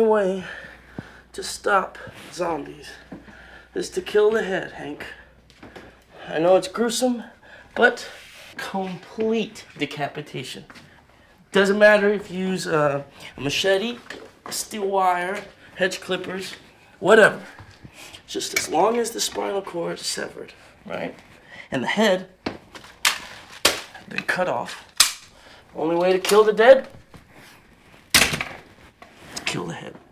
way to stop zombies is to kill the head, Hank. I know it's gruesome, but complete decapitation. Doesn't matter if you use a machete, steel wire, hedge clippers, whatever. Just as long as the spinal cord is severed, right? And the head been cut off. Only way to kill the dead? Kill the head.